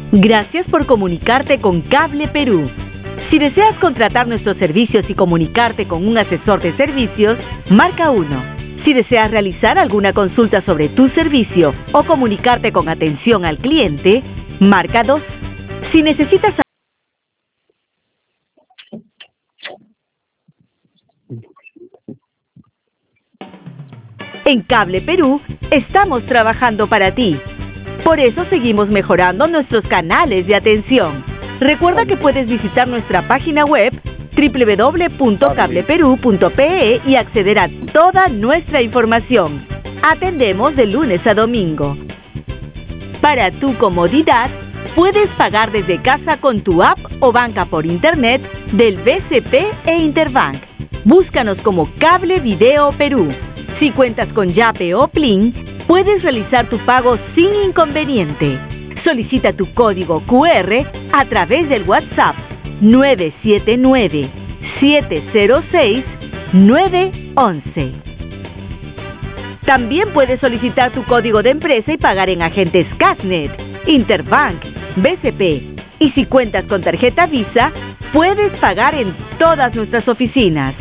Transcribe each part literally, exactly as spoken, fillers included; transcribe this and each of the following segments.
Gracias por comunicarte con Cable Perú. Si deseas contratar nuestros servicios y comunicarte con un asesor de servicios, marca uno. Si deseas realizar alguna consulta sobre tu servicio o comunicarte con atención al cliente, marca dos. Si necesitas... En Cable Perú, estamos trabajando para ti. Por eso seguimos mejorando nuestros canales de atención. Recuerda que puedes visitar nuestra página web doble u doble u doble u punto cable perú punto pe e y acceder a toda nuestra información. Atendemos de lunes a domingo. Para tu comodidad, puedes pagar desde casa con tu app o banca por internet del B C P e Interbank. Búscanos como Cable Video Perú. Si cuentas con Yape o Plin, puedes realizar tu pago sin inconveniente. Solicita tu código cu erre a través del WhatsApp nueve siete nueve, siete cero seis, nueve once. También puedes solicitar tu código de empresa y pagar en agentes Casnet, Interbank, B C P. Y si cuentas con tarjeta Visa, puedes pagar en todas nuestras oficinas.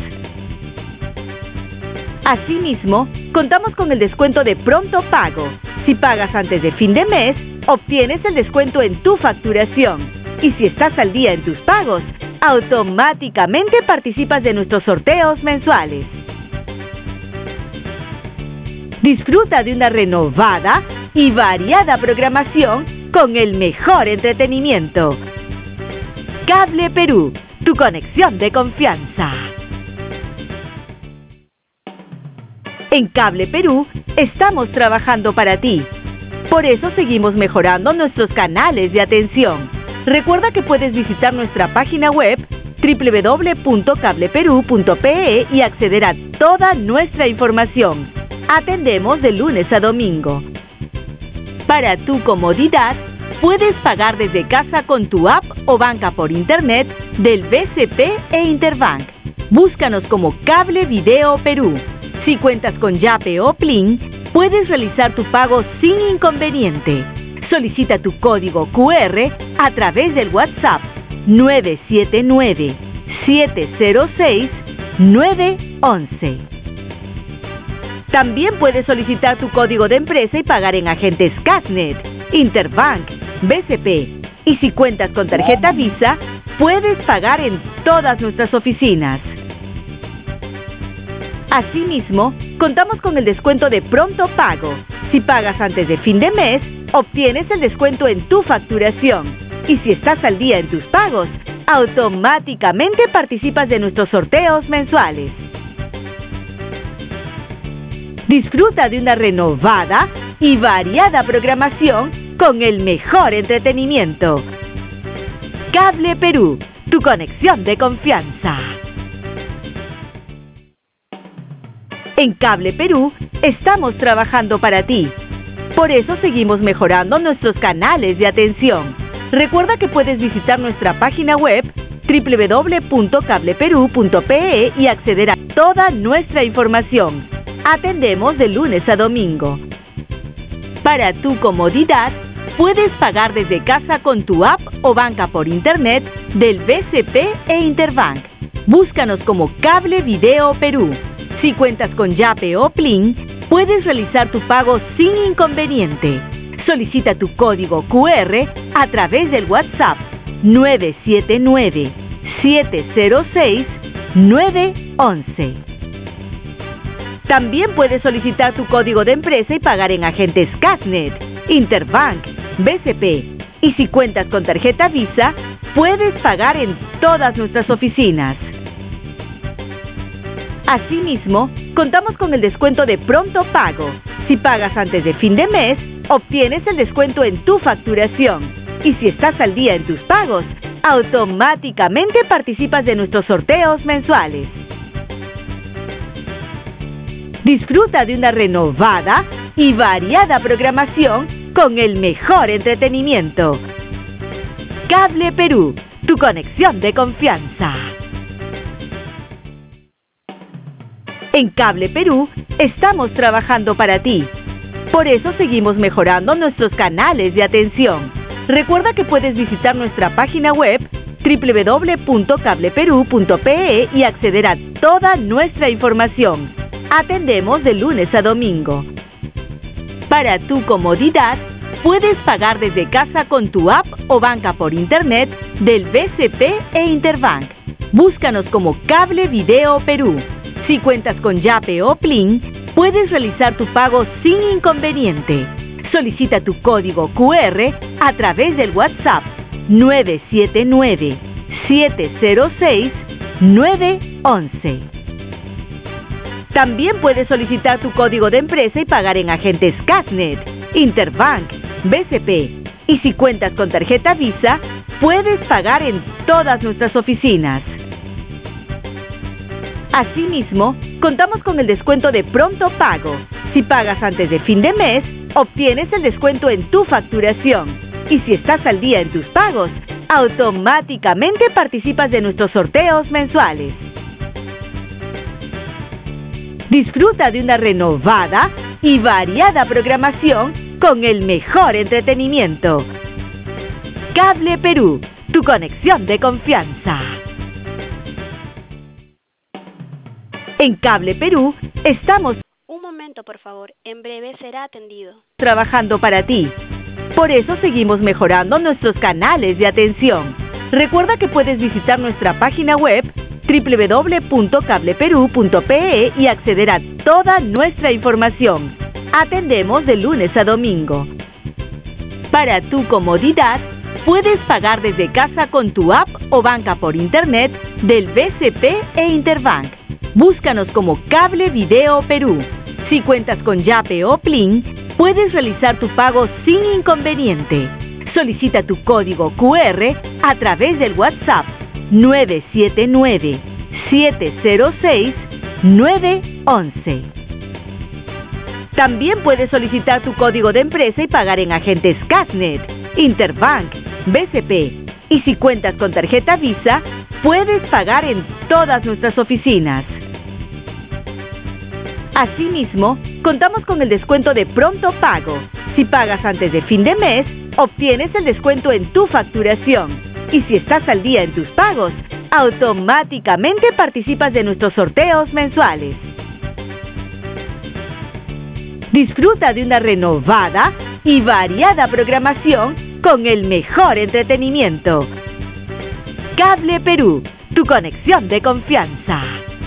Asimismo, contamos con el descuento de pronto pago. Si pagas antes de fin de mes, obtienes el descuento en tu facturación. Y si estás al día en tus pagos, automáticamente participas de nuestros sorteos mensuales. Disfruta de una renovada y variada programación con el mejor entretenimiento. Cable Perú, tu conexión de confianza. En Cable Perú, estamos trabajando para ti. Por eso seguimos mejorando nuestros canales de atención. Recuerda que puedes visitar nuestra página web doble u doble u doble u punto cable perú punto pe e y acceder a toda nuestra información. Atendemos de lunes a domingo. Para tu comodidad, puedes pagar desde casa con tu app o banca por internet del B C P e Interbank. Búscanos como Cable Video Perú. Si cuentas con Yape o Plin, puedes realizar tu pago sin inconveniente. Solicita tu código cu erre a través del WhatsApp nueve siete nueve, siete cero seis, nueve once. También puedes solicitar tu código de empresa y pagar en agentes Casnet, Interbank, B C P. Y si cuentas con tarjeta Visa, puedes pagar en todas nuestras oficinas. Asimismo, contamos con el descuento de pronto pago. Si pagas antes de fin de mes, obtienes el descuento en tu facturación. Y si estás al día en tus pagos, automáticamente participas de nuestros sorteos mensuales. Disfruta de una renovada y variada programación con el mejor entretenimiento. Cable Perú, tu conexión de confianza. En Cable Perú, estamos trabajando para ti. Por eso seguimos mejorando nuestros canales de atención. Recuerda que puedes visitar nuestra página web doble u doble u doble u punto cable perú punto pe e y acceder a toda nuestra información. Atendemos de lunes a domingo. Para tu comodidad, puedes pagar desde casa con tu app o banca por internet del B C P e Interbank. Búscanos como Cable Video Perú. Si cuentas con Yape o Plin, puedes realizar tu pago sin inconveniente. Solicita tu código cu erre a través del WhatsApp nueve siete nueve, siete cero seis, nueve once. También puedes solicitar tu código de empresa y pagar en agentes Casnet, Interbank, B C P. Y si cuentas con tarjeta Visa, puedes pagar en todas nuestras oficinas. Asimismo, contamos con el descuento de pronto pago. Si pagas antes de fin de mes, obtienes el descuento en tu facturación. Y si estás al día en tus pagos, automáticamente participas de nuestros sorteos mensuales. Disfruta de una renovada y variada programación con el mejor entretenimiento. Cable Perú, tu conexión de confianza. En Cable Perú, estamos trabajando para ti. Por eso seguimos mejorando nuestros canales de atención. Recuerda que puedes visitar nuestra página web doble u doble u doble u punto cable perú punto pe e y acceder a toda nuestra información. Atendemos de lunes a domingo. Para tu comodidad, puedes pagar desde casa con tu app o banca por internet del B C P e Interbank. Búscanos como Cable Video Perú. Si cuentas con Yape o Plin, puedes realizar tu pago sin inconveniente. Solicita tu código cu erre a través del WhatsApp nueve siete nueve, siete cero seis, nueve once. También puedes solicitar tu código de empresa y pagar en agentes Casnet, Interbank, B C P. Y si cuentas con tarjeta Visa, puedes pagar en todas nuestras oficinas. Asimismo, contamos con el descuento de Pronto Pago. Si pagas antes de fin de mes, obtienes el descuento en tu facturación. Y si estás al día en tus pagos, automáticamente participas de nuestros sorteos mensuales. Disfruta de una renovada y variada programación con el mejor entretenimiento. Cable Perú, tu conexión de confianza. En Cable Perú estamos... Un momento, por favor. En breve será atendido. Trabajando para ti. Por eso seguimos mejorando nuestros canales de atención. Recuerda que puedes visitar nuestra página web doble u doble u doble u punto cable perú punto pe e y acceder a toda nuestra información. Atendemos de lunes a domingo. Para tu comodidad, puedes pagar desde casa con tu app o banca por internet del B C P e Interbank. Búscanos como Cable Video Perú. Si cuentas con Yape o Plin, puedes realizar tu pago sin inconveniente. Solicita tu código cu erre a través del WhatsApp nueve siete nueve, siete cero seis, nueve once. También puedes solicitar tu código de empresa y pagar en agentes Casnet, Interbank, B C P. Y si cuentas con tarjeta Visa, puedes pagar en todas nuestras oficinas. Asimismo, contamos con el descuento de Pronto Pago. Si pagas antes de fin de mes, obtienes el descuento en tu facturación. Y si estás al día en tus pagos, automáticamente participas de nuestros sorteos mensuales. Disfruta de una renovada y variada programación con el mejor entretenimiento. Cable Perú, tu conexión de confianza.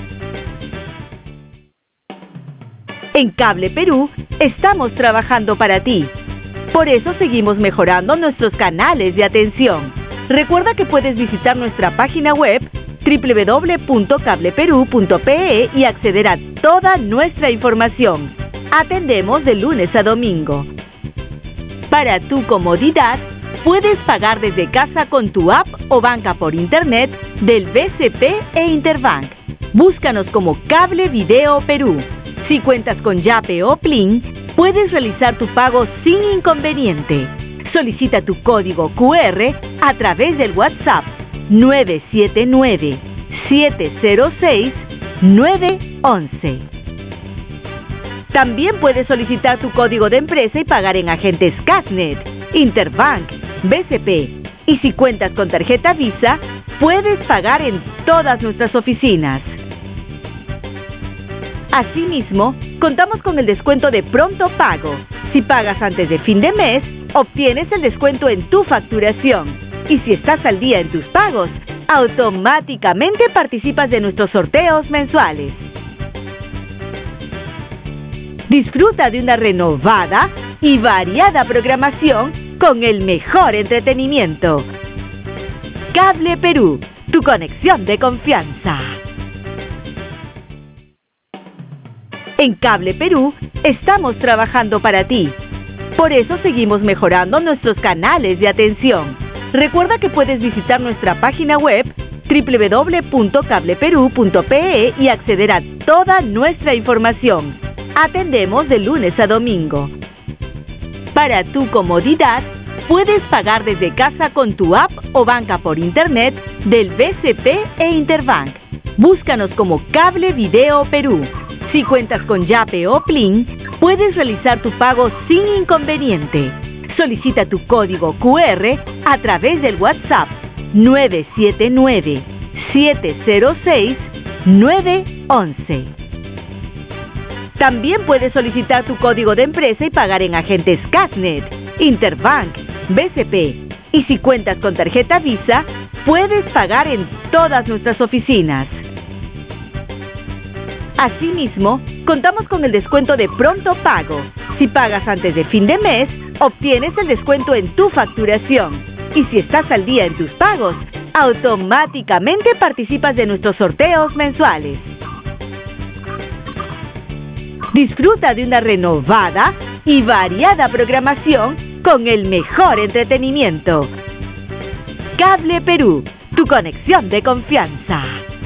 En Cable Perú estamos trabajando para ti. Por eso seguimos mejorando nuestros canales de atención. Recuerda que puedes visitar nuestra página web doble u doble u doble u punto cable perú punto pe e y acceder a toda nuestra información. Atendemos de lunes a domingo. Para tu comodidad, puedes pagar desde casa con tu app o banca por internet del B C P e Interbank. Búscanos como Cable Video Perú. Si cuentas con Yape o Plin, puedes realizar tu pago sin inconveniente. Solicita tu código cu erre a través del WhatsApp nueve siete nueve, siete cero seis, nueve once. También puedes solicitar tu código de empresa y pagar en agentes Casnet, Interbank, B C P. Y si cuentas con tarjeta Visa, puedes pagar en todas nuestras oficinas. Asimismo, contamos con el descuento de Pronto Pago. Si pagas antes de fin de mes, obtienes el descuento en tu facturación. Y si estás al día en tus pagos, automáticamente participas de nuestros sorteos mensuales. Disfruta de una renovada y variada programación con el mejor entretenimiento. Cable Perú, tu conexión de confianza. En Cable Perú estamos trabajando para ti. Por eso seguimos mejorando nuestros canales de atención. Recuerda que puedes visitar nuestra página web doble u doble u doble u punto cable perú punto pe e y acceder a toda nuestra información. Atendemos de lunes a domingo. Para tu comodidad, puedes pagar desde casa con tu app o banca por internet del B C P e Interbank. Búscanos como Cable Video Perú. Si cuentas con Yape o Plin, puedes realizar tu pago sin inconveniente. Solicita tu código Q R a través del WhatsApp nueve siete nueve, siete cero seis, nueve once. También puedes solicitar tu código de empresa y pagar en agentes Casnet, Interbank, B C P. Y si cuentas con tarjeta Visa, puedes pagar en todas nuestras oficinas. Asimismo, contamos con el descuento de pronto pago. Si pagas antes de fin de mes, obtienes el descuento en tu facturación. Y si estás al día en tus pagos, automáticamente participas de nuestros sorteos mensuales. Disfruta de una renovada y variada programación con el mejor entretenimiento. Cable Perú, tu conexión de confianza.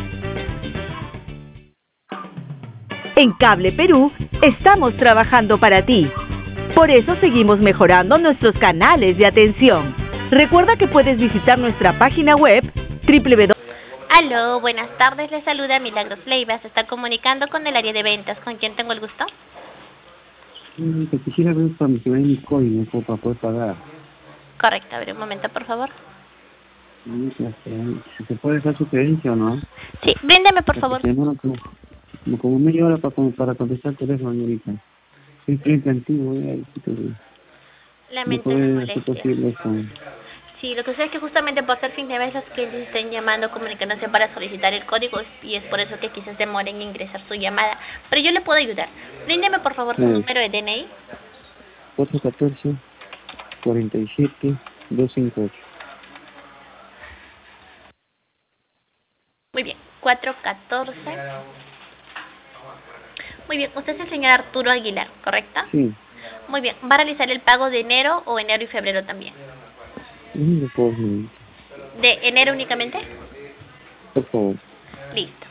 En Cable Perú estamos trabajando para ti. Por eso seguimos mejorando nuestros canales de atención. Recuerda que puedes visitar nuestra página web doble u doble u doble u. Aló, buenas tardes, les saluda Milagros Leiva. Se está comunicando con el área de ventas. ¿Con quién tengo el gusto? Mm, que quisiera ver para mi mi código para poder pagar. Correcto, a ver un momento, por favor. Mm, Si se puede hacer sugerencia o no. Sí, bríndeme, por favor. Como, como, como media hora para, para contestar el teléfono, señorita. Soy cliente antiguo, ya. Lamento la molestia. Sí, lo que sucede es que justamente por ser fin de mes los clientes están llamando, comunicándose para solicitar el código y es por eso que quizás demoren en ingresar su llamada. Pero yo le puedo ayudar. Bríndeme, por favor, su sí. número de D N I. cuatro uno cuatro, cuatro siete, dos cinco ocho. Muy bien, cuatro catorce. Muy bien, usted es el señor Arturo Aguilar, ¿correcto? Sí. Muy bien, ¿va a realizar el pago de enero o enero y febrero también? Mm, por favor. ¿De enero únicamente? Por favor. Listo.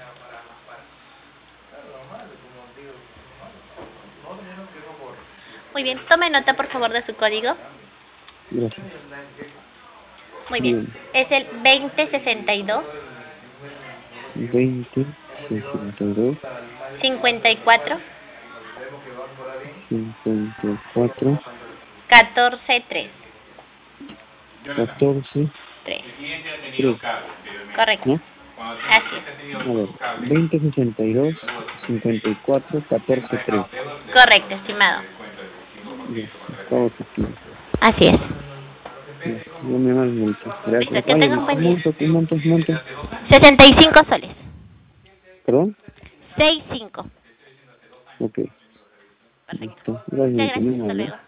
Muy bien, tome nota por favor de su código. Gracias. Muy bien, bien. Es el veinte sesenta y dos. veinte sesenta y dos. cincuenta y cuatro. cincuenta y cuatro. catorce tres. catorce tres. tres. Correcto. ¿No? Así es. A ver, veinte sesenta y dos, cincuenta y cuatro, catorce tres. Correcto, estimado. Ya, todo efectivo. Así es. No me más mucho. Gracias. Listo, que tenga un buen día. ¿Monto, qué monto, monto? sesenta y cinco soles. ¿Perdón? sesenta y cinco. Ok. Perfecto. Listo. Gracias. Muchas gracias, hasta luego.